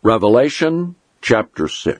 Revelation chapter 6.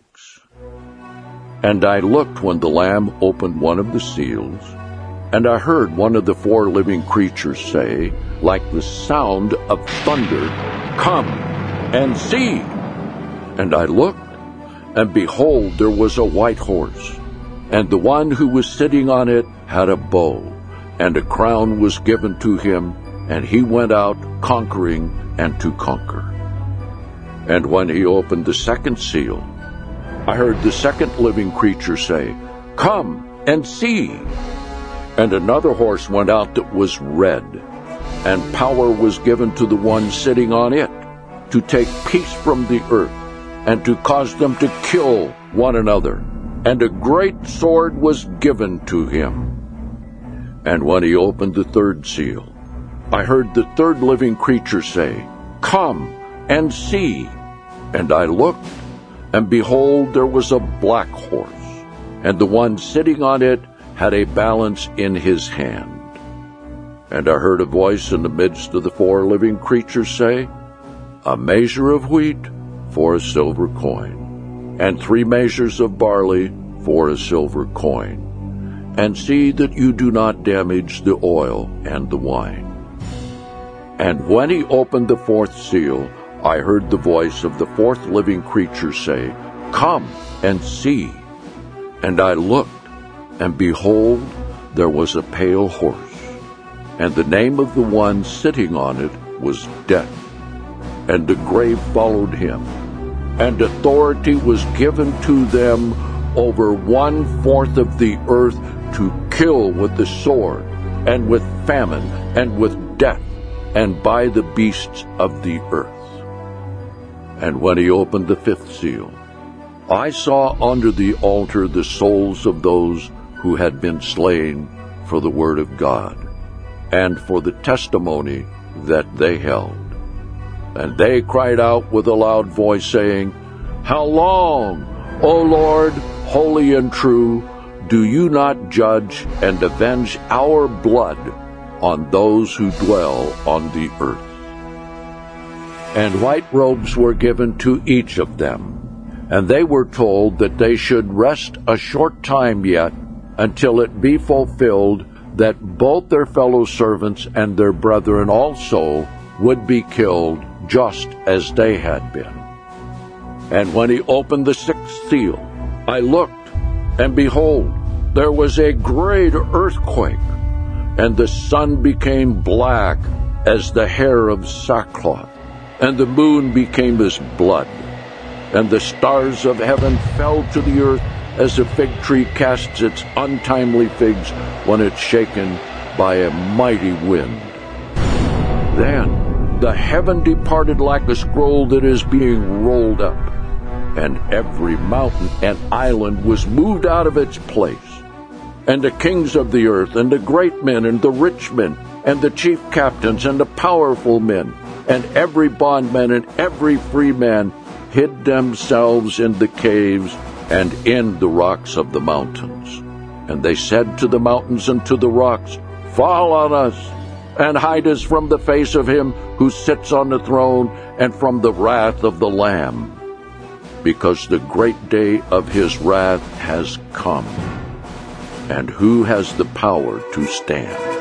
And I looked when the Lamb opened one of the seals, and I heard one of the four living creatures say, like the sound of thunder, "Come and see!" And I looked, and behold, there was a white horse, and the one who was sitting on it had a bow, and a crown was given to him, and he went out conquering and to conquer. And when he opened the second seal, I heard the second living creature say, "Come and see!" And another horse went out that was red, and power was given to the one sitting on it, to take peace from the earth, and to cause them to kill one another. And a great sword was given to him. And when he opened the third seal, I heard the third living creature say, "Come and see!" And I looked, and behold, there was a black horse, and the one sitting on it had a balance in his hand. And I heard a voice in the midst of the four living creatures say, "A measure of wheat for a silver coin, and 3 measures of barley for a silver coin. And see that you do not damage the oil and the wine." And when he opened the fourth seal, I heard the voice of the fourth living creature say, "Come and see." And I looked, and behold, there was a pale horse, and the name of the one sitting on it was Death, and the grave followed him, and authority was given to them over 1/4 of the earth to kill with the sword, and with famine, and with death, and by the beasts of the earth. And when he opened the fifth seal, I saw under the altar the souls of those who had been slain for the word of God, and for the testimony that they held. And they cried out with a loud voice, saying, "How long, O Lord, holy and true, do you not judge and avenge our blood on those who dwell on the earth?" And white robes were given to each of them, and they were told that they should rest a short time yet, until it be fulfilled that both their fellow servants and their brethren also would be killed just as they had been. And when he opened the sixth seal, I looked, and behold, there was a great earthquake, and the sun became black as the hair of sackcloth, and the moon became as blood, and the stars of heaven fell to the earth as a fig tree casts its untimely figs when it's shaken by a mighty wind. Then the heaven departed like a scroll that is being rolled up, and every mountain and island was moved out of its place. And the kings of the earth, and the great men, and the rich men, and the chief captains, and the powerful men, and every bondman and every free man hid themselves in the caves and in the rocks of the mountains. And they said to the mountains and to the rocks, "Fall on us, and hide us from the face of him who sits on the throne, and from the wrath of the Lamb, because the great day of his wrath has come. And who has the power to stand?"